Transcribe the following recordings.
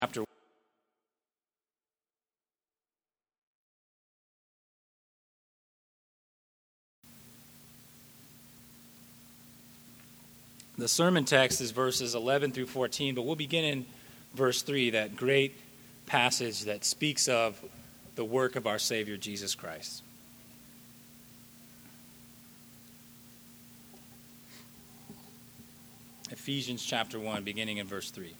chapter. The sermon text is verses 11 through 14, but we'll begin in verse 3, that great passage that speaks of the work of our Savior, Jesus Christ. Ephesians chapter 1, beginning in verse 3.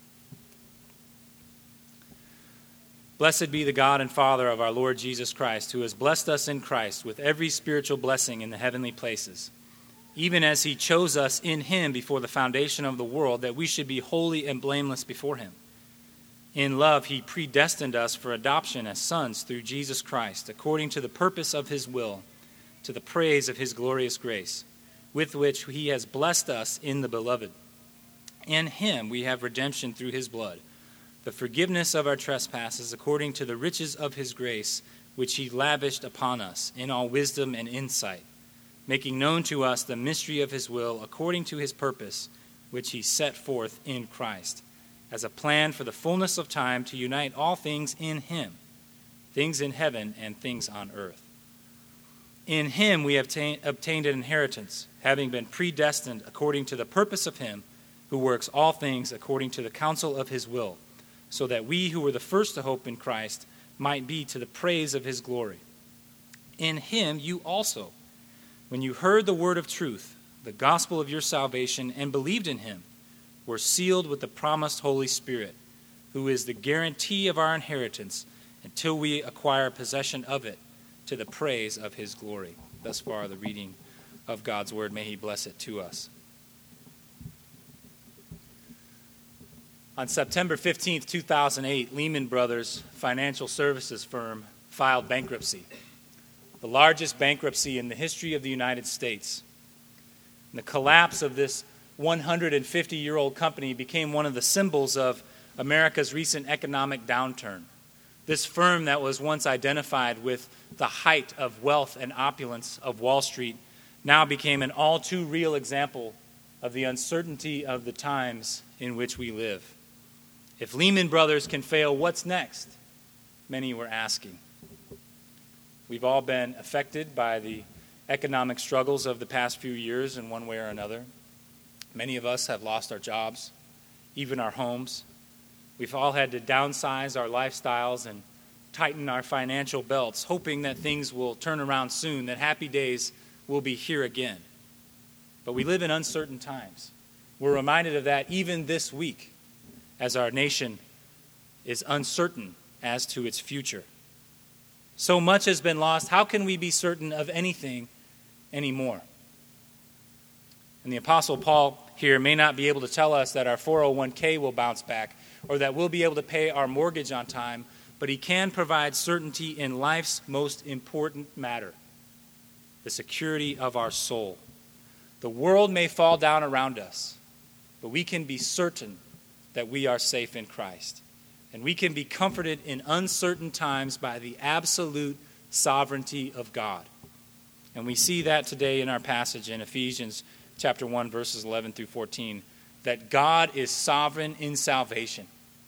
Blessed be the God and Father of our Lord Jesus Christ, who has blessed us in Christ with every spiritual blessing in the heavenly places, even as he chose us in him before the foundation of the world, that we should be holy and blameless before him. In love he predestined us for adoption as sons through Jesus Christ, according to the purpose of his will, to the praise of his glorious grace, with which he has blessed us in the Beloved. In him we have redemption through his blood, the forgiveness of our trespasses, according to the riches of his grace, which he lavished upon us in all wisdom and insight, making known to us the mystery of his will, according to his purpose, which he set forth in Christ, as a plan for the fullness of time to unite all things in him, things in heaven and things on earth. In him we have obtained an inheritance, having been predestined according to the purpose of him who works all things according to the counsel of his will, so that we who were the first to hope in Christ might be to the praise of his glory. In him you also, when you heard the word of truth, the gospel of your salvation, and believed in him, were sealed with the promised Holy Spirit, who is the guarantee of our inheritance until we acquire possession of it, to the praise of his glory. Thus far the reading of God's word. May he bless it to us. On September 15th, 2008, Lehman Brothers financial services firm filed bankruptcy, the largest bankruptcy in the history of the United States. And the collapse of this 150-year-old company became one of the symbols of America's recent economic downturn. This firm that was once identified with the height of wealth and opulence of Wall Street now became an all too real example of the uncertainty of the times in which we live. If Lehman Brothers can fail, what's next? Many were asking. We've all been affected by the economic struggles of the past few years in one way or another. Many of us have lost our jobs, even our homes. We've all had to downsize our lifestyles and tighten our financial belts, hoping that things will turn around soon, that happy days will be here again. But we live in uncertain times. We're reminded of that even this week, as our nation is uncertain as to its future. So much has been lost. How can we be certain of anything anymore? And the Apostle Paul here may not be able to tell us that our 401k will bounce back or that we'll be able to pay our mortgage on time, but he can provide certainty in life's most important matter, the security of our soul. The world may fall down around us, but we can be certain that we are safe in Christ. And we can be comforted in uncertain times by the absolute sovereignty of God. And we see that today in our passage in Ephesians chapter 1, verses 11 through 14, that God is sovereign in salvation.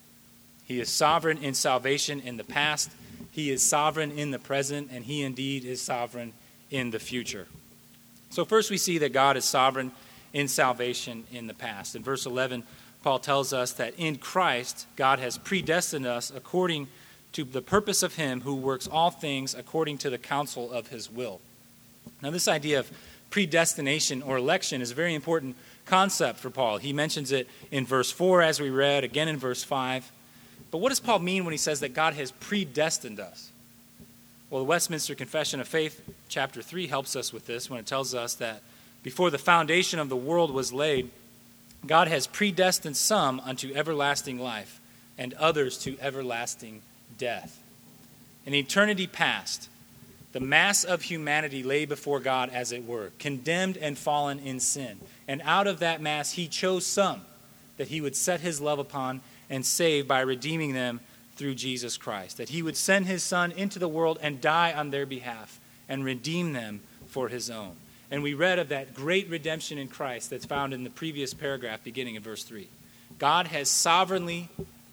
He is sovereign in salvation in the past, he is sovereign in the present, and he indeed is sovereign in the future. So first we see that God is sovereign in salvation in the past. In verse 11, Paul tells us that in Christ, God has predestined us according to the purpose of him who works all things according to the counsel of his will. Now, this idea of predestination or election is a very important concept for Paul. He mentions it in verse 4, as we read, again in verse 5. But what does Paul mean when he says that God has predestined us? Well, the Westminster Confession of Faith, chapter 3, helps us with this when it tells us that before the foundation of the world was laid, God has predestined some unto everlasting life and others to everlasting death. In eternity past, the mass of humanity lay before God, as it were, condemned and fallen in sin. And out of that mass, he chose some that he would set his love upon and save by redeeming them through Jesus Christ. That he would send his Son into the world and die on their behalf and redeem them for his own. And we read of that great redemption in Christ that's found in the previous paragraph beginning in verse 3. God has sovereignly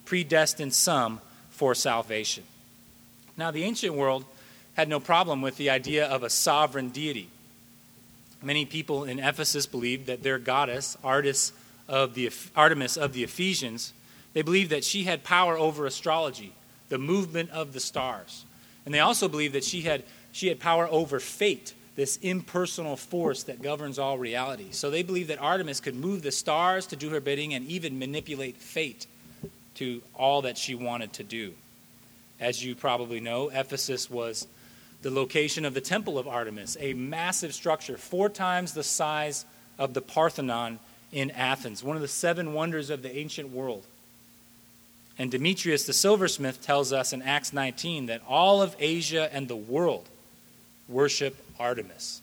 predestined some for salvation. Now, the ancient world had no problem with the idea of a sovereign deity. Many people in Ephesus believed that their goddess, Artemis of the Ephesians, they believed that she had power over astrology, the movement of the stars. And they also believed that she had power over fate, this impersonal force that governs all reality. So they believed that Artemis could move the stars to do her bidding and even manipulate fate to all that she wanted to do. As you probably know, Ephesus was the location of the Temple of Artemis, a massive structure, 4 times the size of the Parthenon in Athens, one of the 7 wonders of the ancient world. And Demetrius the silversmith tells us in Acts 19 that all of Asia and the world worship Artemis.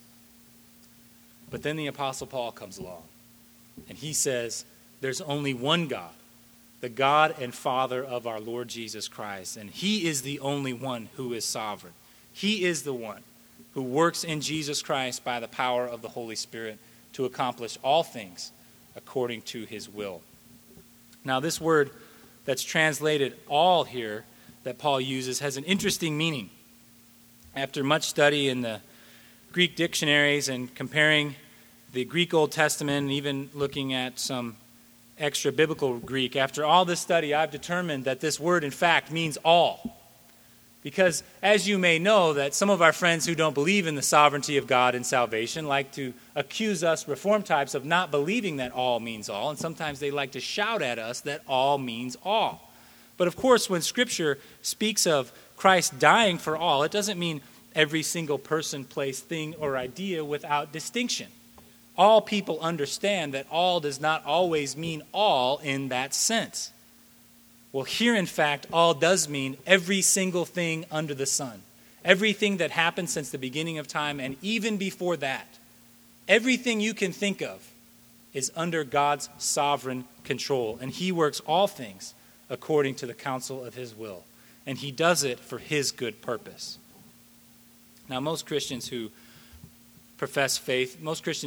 But then the Apostle Paul comes along, and he says there's only one God, the God and Father of our Lord Jesus Christ, and he is the only one who is sovereign. He is the one who works in Jesus Christ by the power of the Holy Spirit to accomplish all things according to his will. Now, this word that's translated all here that Paul uses has an interesting meaning. After much study in the Greek dictionaries and comparing the Greek Old Testament and even looking at some extra biblical Greek, after all this study, I've determined that this word, in fact, means all. Because, as you may know, that some of our friends who don't believe in the sovereignty of God in salvation like to accuse us Reformed types of not believing that all means all, and sometimes they like to shout at us that all means all. But of course, when Scripture speaks of Christ dying for all, it doesn't mean every single person, place, thing, or idea without distinction. All people understand that all does not always mean all in that sense. Well, here, in fact, all does mean every single thing under the sun. Everything that happened since the beginning of time, and even before that. Everything you can think of is under God's sovereign control, and he works all things according to the counsel of his will. And he does it for his good purpose. Now, most Christians do profess faith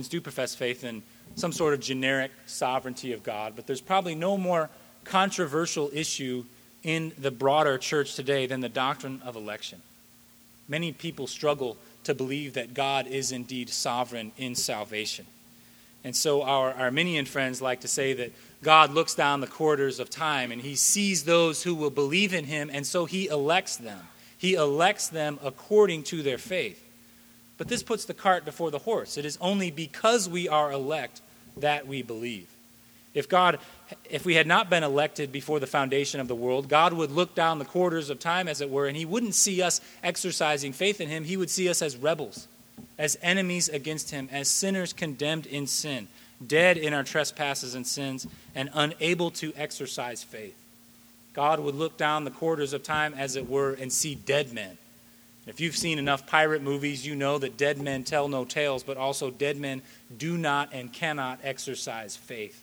in some sort of generic sovereignty of God, but there's probably no more controversial issue in the broader church today than the doctrine of election. Many people struggle to believe that God is indeed sovereign in salvation. And so our Arminian friends like to say that God looks down the corridors of time and he sees those who will believe in him, and so he elects them. He elects them according to their faith. But this puts the cart before the horse. It is only because we are elect that we believe. If we had not been elected before the foundation of the world, God would look down the corridors of time, as it were, and he wouldn't see us exercising faith in him. He would see us as rebels, as enemies against him, as sinners condemned in sin, dead in our trespasses and sins, and unable to exercise faith. God would look down the corridors of time, as it were, and see dead men. If you've seen enough pirate movies, you know that dead men tell no tales, but also dead men do not and cannot exercise faith.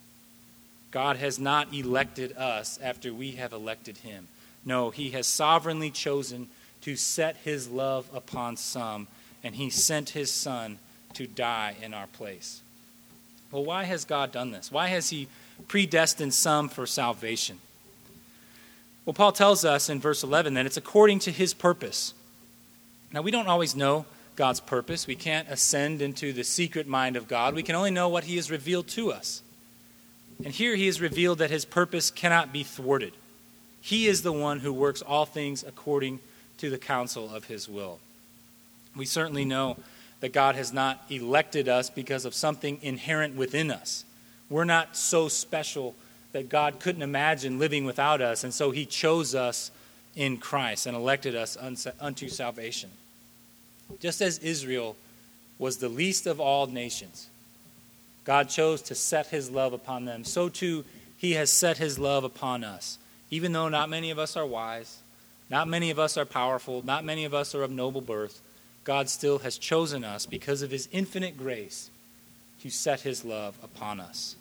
God has not elected us after we have elected him. No, he has sovereignly chosen to set his love upon some, and he sent his Son to die in our place. Well, why has God done this? Why has he predestined some for salvation? Well, Paul tells us in verse 11 that it's according to his purpose. Now, we don't always know God's purpose. We can't ascend into the secret mind of God. We can only know what he has revealed to us. And here he has revealed that his purpose cannot be thwarted. He is the one who works all things according to the counsel of his will. We certainly know that God has not elected us because of something inherent within us. We're not so special that God couldn't imagine living without us, and so he chose us in Christ and elected us unto salvation. Just as Israel was the least of all nations, God chose to set his love upon them. So too, he has set his love upon us. Even though not many of us are wise, not many of us are powerful, not many of us are of noble birth, God still has chosen us because of his infinite grace to set his love upon us.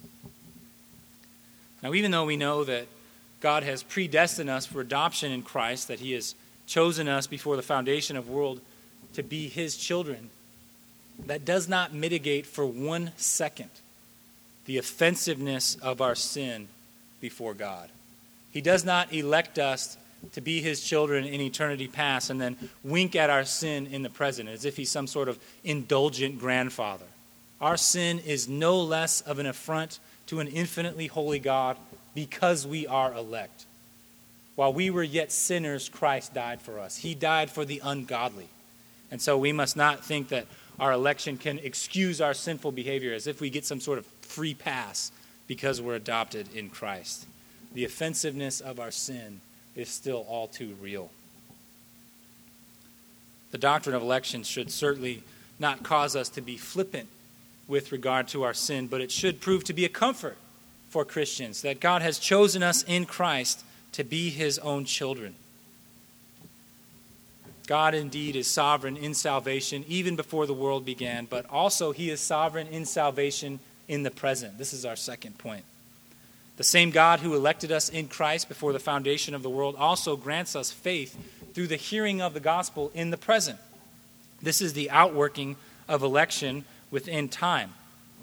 Now, even though we know that God has predestined us for adoption in Christ, that he has chosen us before the foundation of the world to be his children, that does not mitigate for 1 second the offensiveness of our sin before God. He does not elect us to be his children in eternity past and then wink at our sin in the present as if he's some sort of indulgent grandfather. Our sin is no less of an affront to an infinitely holy God because we are elect. While we were yet sinners, Christ died for us. He died for the ungodly. And so we must not think that our election can excuse our sinful behavior as if we get some sort of free pass because we're adopted in Christ. The offensiveness of our sin is still all too real. The doctrine of election should certainly not cause us to be flippant with regard to our sin, but it should prove to be a comfort for Christians that God has chosen us in Christ to be his own children. God indeed is sovereign in salvation even before the world began, but also he is sovereign in salvation in the present. This is our second point. The same God who elected us in Christ before the foundation of the world also grants us faith through the hearing of the gospel in the present. This is the outworking of election within time.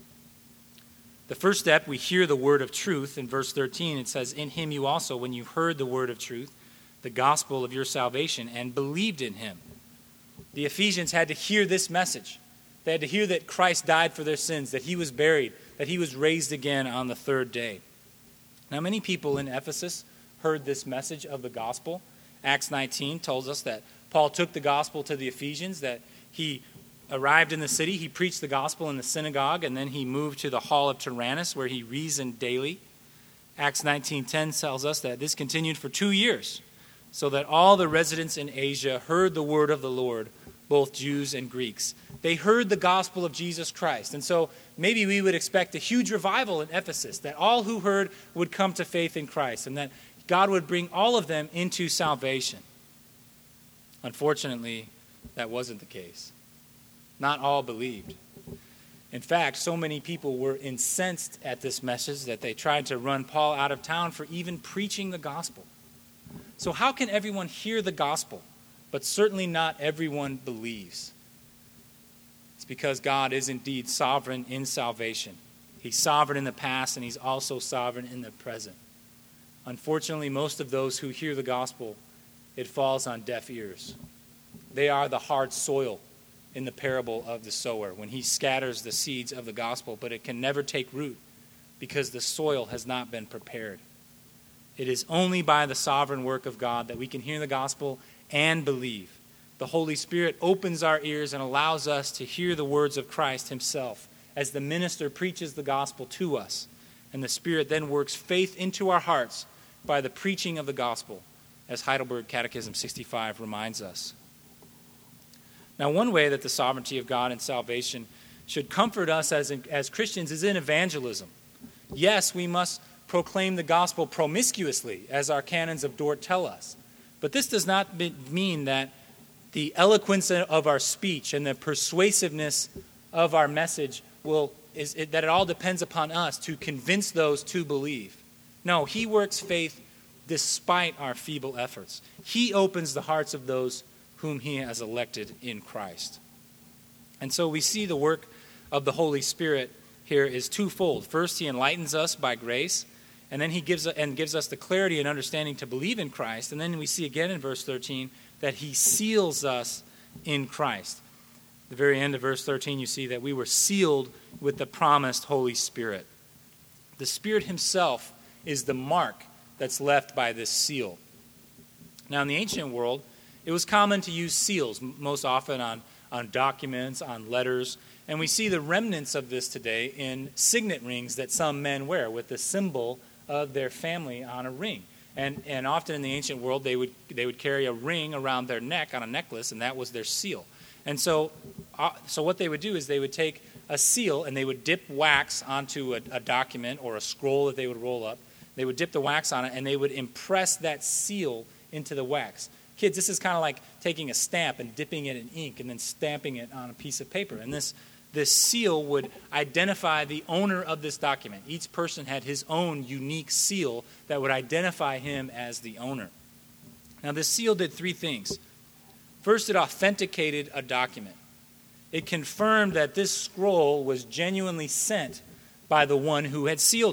The first step, we hear the word of truth. In verse 13, it says, "In him you also, when you heard the word of truth, the gospel of your salvation, and believed in him." The Ephesians had to hear this message. They had to hear that Christ died for their sins, that he was buried, that he was raised again on the third day. Now, many people in Ephesus heard this message of the gospel. Acts 19 tells us that Paul took the gospel to the Ephesians, that he arrived in the city, he preached the gospel in the synagogue, and then he moved to the hall of Tyrannus where he reasoned daily. Acts 19:10 tells us that this continued for 2 years, so that all the residents in Asia heard the word of the Lord, both Jews and Greeks. They heard the gospel of Jesus Christ. And so maybe we would expect a huge revival in Ephesus, that all who heard would come to faith in Christ, and that God would bring all of them into salvation. Unfortunately, that wasn't the case. Not all believed. In fact, so many people were incensed at this message that they tried to run Paul out of town for even preaching the gospel. So how can everyone hear the gospel, but certainly not everyone believes? It's because God is indeed sovereign in salvation. He's sovereign in the past, and he's also sovereign in the present. Unfortunately, most of those who hear the gospel, it falls on deaf ears. They are the hard soil in the parable of the sower, when he scatters the seeds of the gospel, but it can never take root because the soil has not been prepared. It is only by the sovereign work of God that we can hear the gospel and believe. The Holy Spirit opens our ears and allows us to hear the words of Christ himself as the minister preaches the gospel to us. And the Spirit then works faith into our hearts by the preaching of the gospel, as Heidelberg Catechism 65 reminds us. Now, one way that the sovereignty of God in salvation should comfort us as Christians is in evangelism. Yes, we must proclaim the gospel promiscuously, as our canons of Dort tell us. But this does not mean that the eloquence of our speech and the persuasiveness of our message that it all depends upon us to convince those to believe. No, he works faith despite our feeble efforts. He opens the hearts of those whom he has elected in Christ. And so we see the work of the Holy Spirit here is twofold. First, he enlightens us by grace, and then he gives us the clarity and understanding to believe in Christ. And then we see again in verse 13 that he seals us in Christ. At the very end of verse 13, you see that we were sealed with the promised Holy Spirit. The Spirit himself is the mark that's left by this seal. Now, in the ancient world, it was common to use seals, most often on documents, on letters. And we see the remnants of this today in signet rings that some men wear with the symbol of their family on a ring. And often in the ancient world, they would carry a ring around their neck on a necklace, and that was their seal. And so what they would do is they would take a seal and they would dip wax onto a document or a scroll that they would roll up. They would dip the wax on it, and they would impress that seal into the wax. Kids, this is kind of like taking a stamp and dipping it in ink and then stamping it on a piece of paper. And this seal would identify the owner of this document. Each person had his own unique seal that would identify him as the owner. Now, this seal did three things. First, it authenticated a document. It confirmed that this scroll was genuinely sent by the one who had sealed it.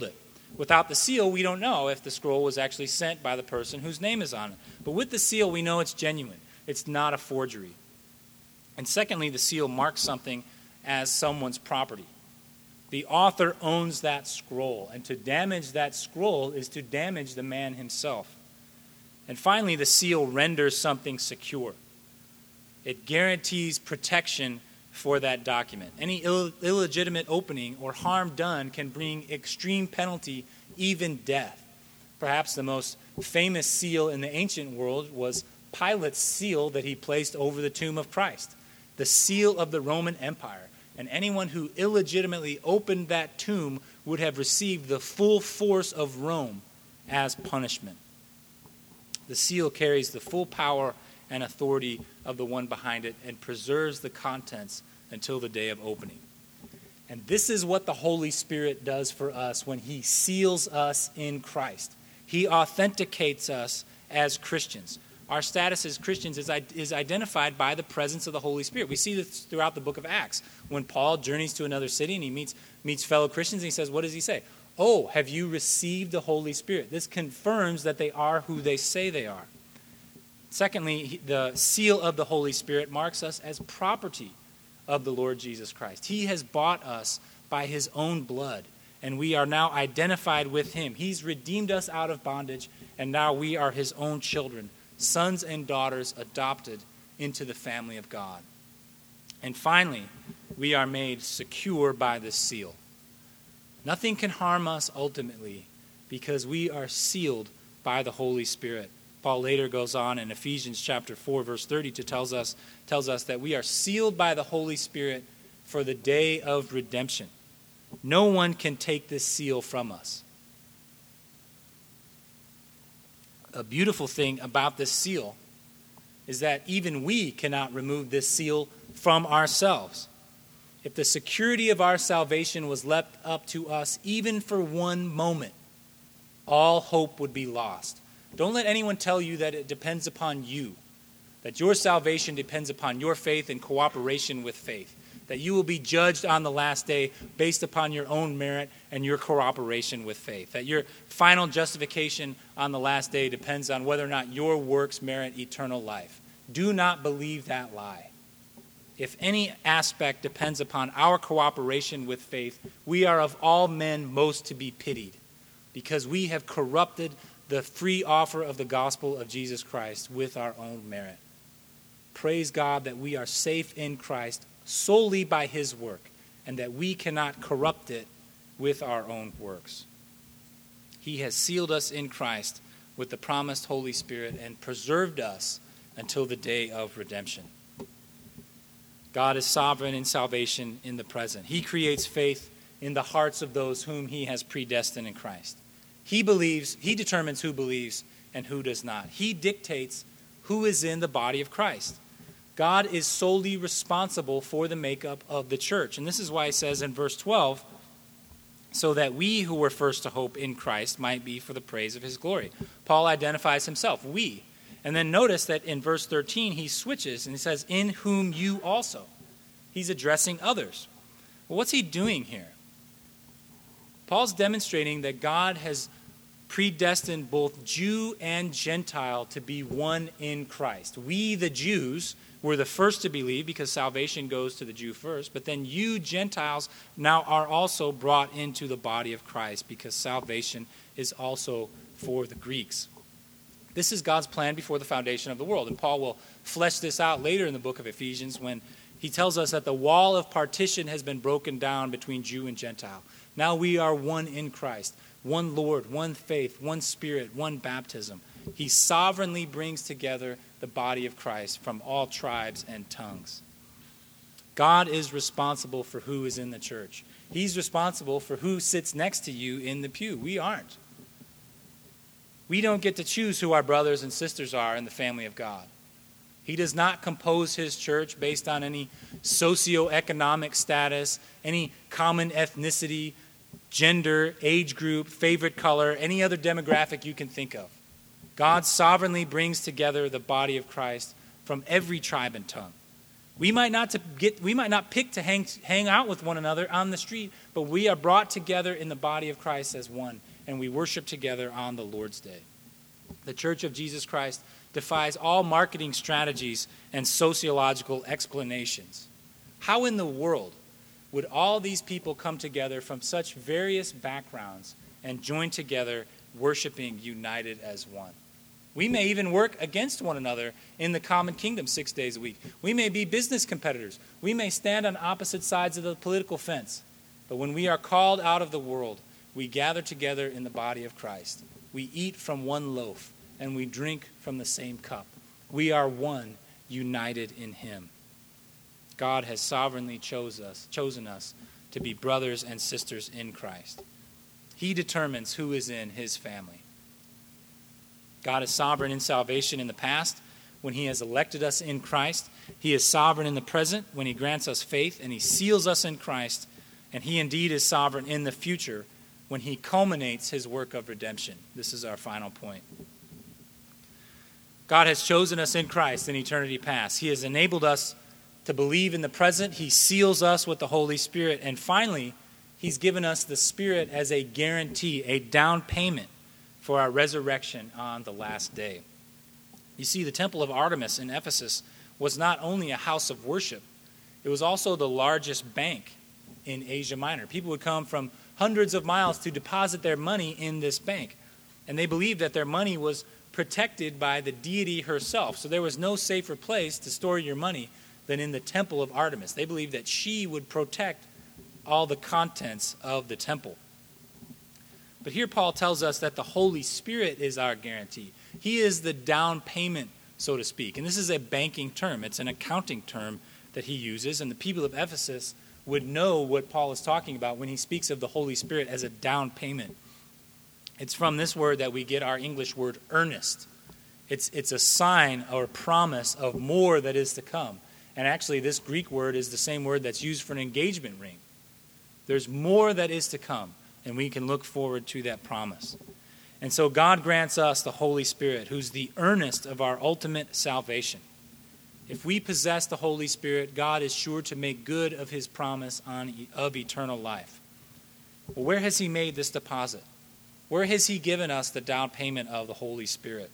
Without the seal, we don't know if the scroll was actually sent by the person whose name is on it. But with the seal, we know it's genuine. It's not a forgery. And secondly, the seal marks something as someone's property. The author owns that scroll, and to damage that scroll is to damage the man himself. And finally, the seal renders something secure. It guarantees protection for that document. Any illegitimate opening or harm done can bring extreme penalty, even death. Perhaps the most famous seal in the ancient world was Pilate's seal that he placed over the tomb of Christ, the seal of the Roman Empire. And anyone who illegitimately opened that tomb would have received the full force of Rome as punishment. The seal carries the full power and authority of the one behind it and preserves the contents until the day of opening. And this is what the Holy Spirit does for us when he seals us in Christ. He authenticates us as Christians. Our status as Christians is identified by the presence of the Holy Spirit. We see this throughout the book of Acts. When Paul journeys to another city and he meets fellow Christians, and he says, what does he say? Oh, have you received the Holy Spirit? This confirms that they are who they say they are. Secondly, the seal of the Holy Spirit marks us as property of the Lord Jesus Christ. He has bought us by his own blood, and we are now identified with him. He's redeemed us out of bondage, and now we are his own children, sons and daughters adopted into the family of God. And finally, we are made secure by this seal. Nothing can harm us ultimately because we are sealed by the Holy Spirit. Paul later goes on in Ephesians chapter 4, verse 30 to tells us that we are sealed by the Holy Spirit for the day of redemption. No one can take this seal from us. A beautiful thing about this seal is that even we cannot remove this seal from ourselves. If the security of our salvation was left up to us even for one moment, all hope would be lost. Don't let anyone tell you that it depends upon you, that your salvation depends upon your faith and cooperation with faith, that you will be judged on the last day based upon your own merit and your cooperation with faith, that your final justification on the last day depends on whether or not your works merit eternal life. Do not believe that lie. If any aspect depends upon our cooperation with faith, we are of all men most to be pitied, because we have corrupted the free offer of the gospel of Jesus Christ with our own merit. Praise God that we are safe in Christ solely by his work, and that we cannot corrupt it with our own works. He has sealed us in Christ with the promised Holy Spirit and preserved us until the day of redemption. God is sovereign in salvation in the present. He creates faith in the hearts of those whom he has predestined in Christ. He determines who believes and who does not. He dictates who is in the body of Christ. God is solely responsible for the makeup of the church. And this is why he says in verse 12, so that we who were first to hope in Christ might be for the praise of his glory. Paul identifies himself, we. And then notice that in verse 13 he switches and he says, in whom you also. He's addressing others. Well, what's he doing here? Paul's demonstrating that God has predestined both Jew and Gentile to be one in Christ. We, the Jews, were the first to believe because salvation goes to the Jew first, but then you, Gentiles, now are also brought into the body of Christ because salvation is also for the Greeks. This is God's plan before the foundation of the world, and Paul will flesh this out later in the book of Ephesians when he tells us that the wall of partition has been broken down between Jew and Gentile. Now we are one in Christ, one Lord, one faith, one Spirit, one baptism. He sovereignly brings together the body of Christ from all tribes and tongues. God is responsible for who is in the church. He's responsible for who sits next to you in the pew. We aren't. We don't get to choose who our brothers and sisters are in the family of God. He does not compose his church based on any socioeconomic status, any common ethnicity, gender, age group, favorite color, any other demographic you can think of. God sovereignly brings together the body of Christ from every tribe and tongue. We might not pick to hang out with one another on the street, but we are brought together in the body of Christ as one. and we worship together on the Lord's Day. The Church of Jesus Christ defies all marketing strategies and sociological explanations. How in the world would all these people come together from such various backgrounds and join together worshiping united as one? We may even work against one another in the common kingdom 6 days a week. We may be business competitors. We may stand on opposite sides of the political fence. But when we are called out of the world, we gather together in the body of Christ. We eat from one loaf, and we drink from the same cup. We are one, united in him. God has sovereignly chosen us to be brothers and sisters in Christ. He determines who is in his family. God is sovereign in salvation in the past when he has elected us in Christ. He is sovereign in the present when he grants us faith and he seals us in Christ. And he indeed is sovereign in the future when he culminates his work of redemption. This is our final point. God has chosen us in Christ in eternity past. He has enabled us to believe in the present. He seals us with the Holy Spirit. And finally, he's given us the Spirit as a guarantee, a down payment for our resurrection on the last day. You see, the temple of Artemis in Ephesus was not only a house of worship, it was also the largest bank in Asia Minor. People would come from hundreds of miles to deposit their money in this bank. And they believed that their money was protected by the deity herself. So there was no safer place to store your money than in the temple of Artemis. They believed that she would protect all the contents of the temple. But here Paul tells us that the Holy Spirit is our guarantee. He is the down payment, so to speak. And this is a banking term. It's an accounting term that he uses. And the people of Ephesus would know what Paul is talking about when he speaks of the Holy Spirit as a down payment. It's from this word that we get our English word earnest. It's a sign or promise of more that is to come. And actually, this Greek word is the same word that's used for an engagement ring. There's more that is to come, and we can look forward to that promise. And so God grants us the Holy Spirit, who's the earnest of our ultimate salvation. If we possess the Holy Spirit, God is sure to make good of his promise of eternal life. Well, where has he made this deposit? Where has he given us the down payment of the Holy Spirit?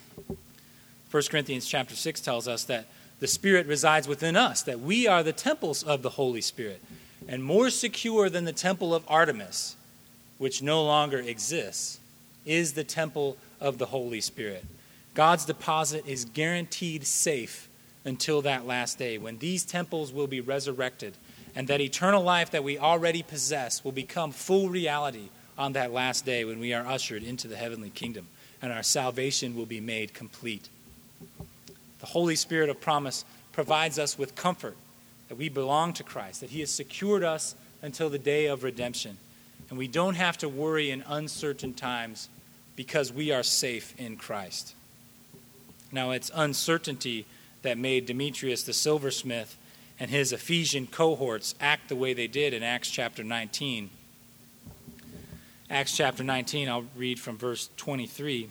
1 Corinthians chapter 6 tells us that the Spirit resides within us, that we are the temples of the Holy Spirit. And more secure than the temple of Artemis, which no longer exists, is the temple of the Holy Spirit. God's deposit is guaranteed safe until that last day, when these temples will be resurrected, and that eternal life that we already possess will become full reality on that last day when we are ushered into the heavenly kingdom, and our salvation will be made complete. The Holy Spirit of promise provides us with comfort that we belong to Christ, that he has secured us until the day of redemption. And we don't have to worry in uncertain times because we are safe in Christ. Now, it's uncertainty that made Demetrius the silversmith and his Ephesian cohorts act the way they did in Acts chapter 19. Acts chapter 19, I'll read from verse 23.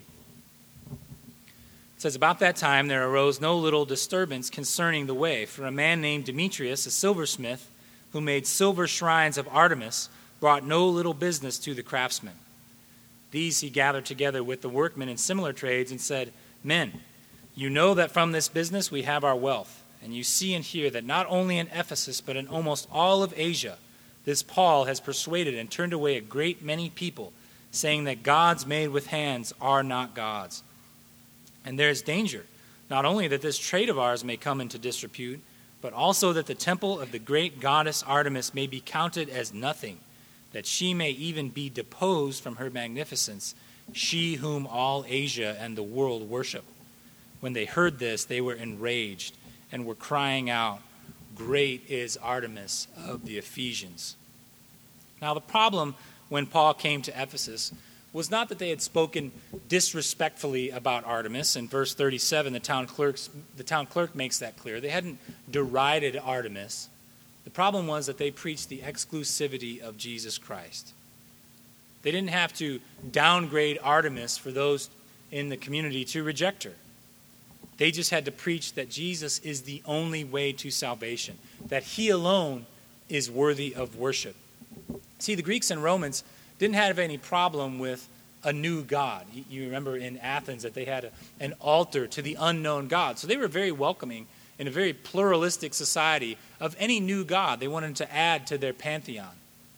It says, "About that time there arose no little disturbance concerning the way, for a man named Demetrius, a silversmith, who made silver shrines of Artemis, brought no little business to the craftsmen. These he gathered together with the workmen in similar trades and said, 'Men, you know that from this business we have our wealth, and you see and hear that not only in Ephesus but in almost all of Asia, this Paul has persuaded and turned away a great many people, saying that gods made with hands are not gods. And there is danger, not only that this trade of ours may come into disrepute, but also that the temple of the great goddess Artemis may be counted as nothing, that she may even be deposed from her magnificence, she whom all Asia and the world worship.' When they heard this, they were enraged and were crying out, 'Great is Artemis of the Ephesians.'" Now the problem when Paul came to Ephesus was not that they had spoken disrespectfully about Artemis. In verse 37, the town clerk makes that clear. They hadn't derided Artemis. The problem was that they preached the exclusivity of Jesus Christ. They didn't have to downgrade Artemis for those in the community to reject her. They just had to preach that Jesus is the only way to salvation, that he alone is worthy of worship. See, the Greeks and Romans didn't have any problem with a new god. You remember in Athens that they had an altar to the unknown god. So they were very welcoming in a very pluralistic society of any new god they wanted to add to their pantheon.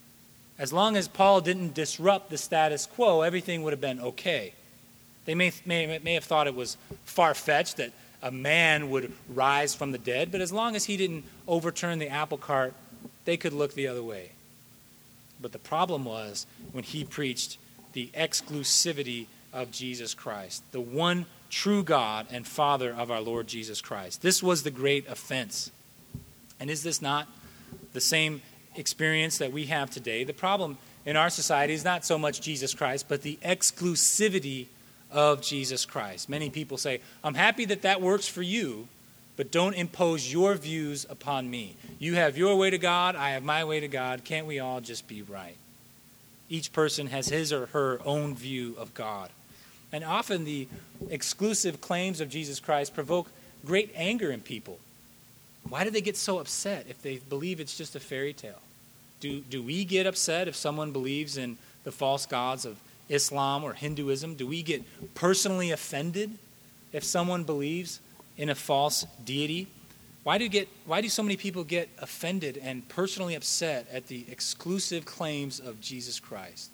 As long as Paul didn't disrupt the status quo, everything would have been okay. They may have thought it was far-fetched that a man would rise from the dead, but as long as he didn't overturn the apple cart, they could look the other way. But the problem was when he preached the exclusivity of Jesus Christ, the one true God and Father of our Lord Jesus Christ. This was the great offense. And is this not the same experience that we have today? The problem in our society is not so much Jesus Christ, but the exclusivity of Jesus Christ. Many people say, I'm happy that works for you, but don't impose your views upon me. You have your way to God, I have my way to God. Can't we all just be right? Each person has his or her own view of God. And often the exclusive claims of Jesus Christ provoke great anger in people. Why do they get so upset if they believe it's just a fairy tale? Do we get upset if someone believes in the false gods of Islam or Hinduism? Do we get personally offended if someone believes in a false deity? Why do so many people get offended and personally upset at the exclusive claims of Jesus Christ?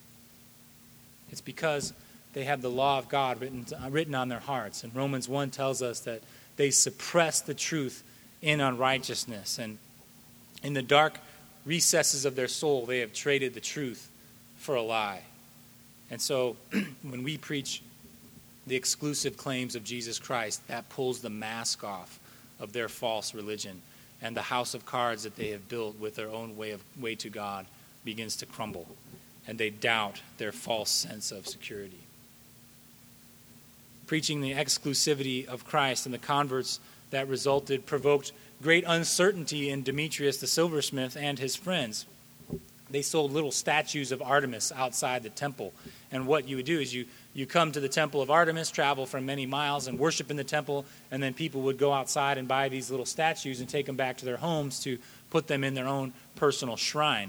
It's because they have the law of God written on their hearts. And Romans 1 tells us that they suppress the truth in unrighteousness. And in the dark recesses of their soul, they have traded the truth for a lie. And so when we preach the exclusive claims of Jesus Christ, that pulls the mask off of their false religion. And the house of cards that they have built with their own way to God begins to crumble. And they doubt their false sense of security. Preaching the exclusivity of Christ and the converts that resulted provoked great uncertainty in Demetrius the silversmith and his friends. They sold little statues of Artemis outside the temple. And what you would do is you come to the temple of Artemis, travel from many miles, and worship in the temple, and then people would go outside and buy these little statues and take them back to their homes to put them in their own personal shrine.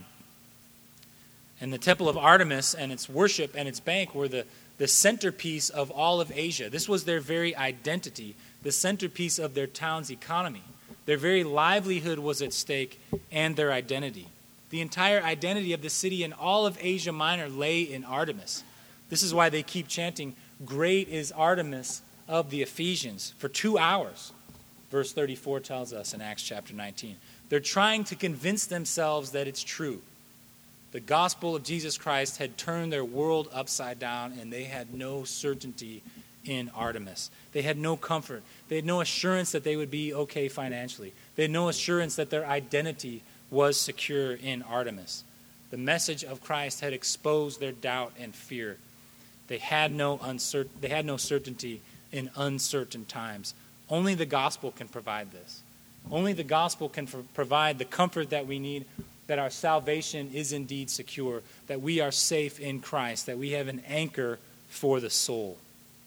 And the temple of Artemis and its worship and its bank were the centerpiece of all of Asia. This was their very identity, the centerpiece of their town's economy. Their very livelihood was at stake and their identity. The entire identity of the city and all of Asia Minor lay in Artemis. This is why they keep chanting, "Great is Artemis of the Ephesians," for 2 hours. Verse 34 tells us in Acts chapter 19. They're trying to convince themselves that it's true. The gospel of Jesus Christ had turned their world upside down, and they had no certainty in Artemis. They had no comfort. They had no assurance that they would be okay financially. They had no assurance that their identity was secure in Artemis. The message of Christ had exposed their doubt and fear. They had no certainty in uncertain times. Only the gospel can provide this. Only the gospel can provide the comfort that we need, that our salvation is indeed secure, that we are safe in Christ, that we have an anchor for the soul.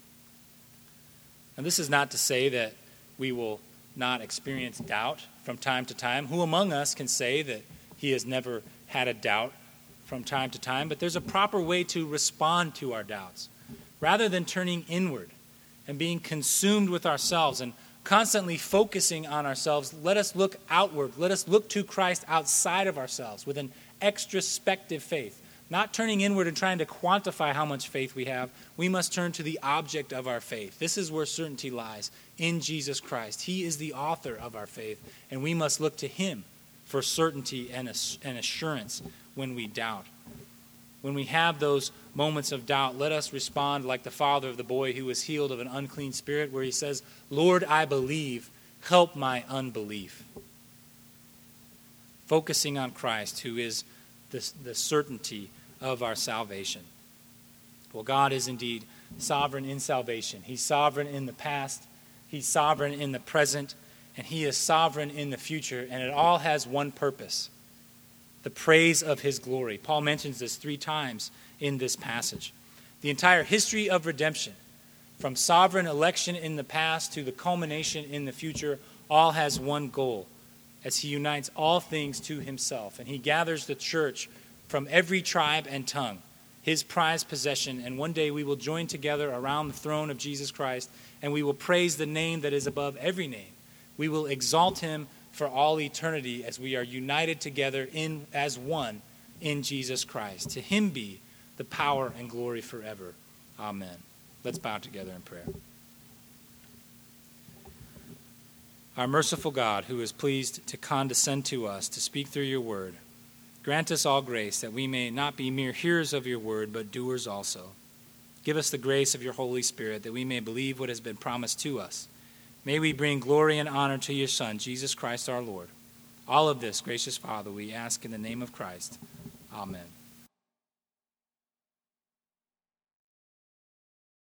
And this is not to say that we will not experience doubt from time to time. Who among us can say that he has never had a doubt from time to time? But there's a proper way to respond to our doubts. Rather than turning inward and being consumed with ourselves and constantly focusing on ourselves, let us look outward. Let us look to Christ outside of ourselves with an extrospective faith. Not turning inward and trying to quantify how much faith we have. We must turn to the object of our faith. This is where certainty lies, in Jesus Christ. He is the author of our faith, and we must look to him for certainty and assurance when we doubt. When we have those moments of doubt, let us respond like the father of the boy who was healed of an unclean spirit, where he says, "Lord, I believe, help my unbelief." Focusing on Christ, who is the certainty of our salvation. Well, God is indeed sovereign in salvation. He's sovereign in the past, he's sovereign in the present, and he is sovereign in the future, and it all has one purpose: the praise of his glory. Paul mentions this 3 times in this passage. The entire history of redemption, from sovereign election in the past to the culmination in the future, all has one goal, as he unites all things to himself. And he gathers the church from every tribe and tongue. his prized possession, and one day we will join together around the throne of Jesus Christ, and we will praise the name that is above every name. We will exalt him for all eternity as we are united together as one in Jesus Christ. To him be the power and glory forever. Amen. Let's bow together in prayer. Our merciful God, who is pleased to condescend to us to speak through your word, grant us all grace that we may not be mere hearers of your word, but doers also. Give us the grace of your Holy Spirit that we may believe what has been promised to us. May we bring glory and honor to your Son, Jesus Christ our Lord. All of this, gracious Father, we ask in the name of Christ. Amen.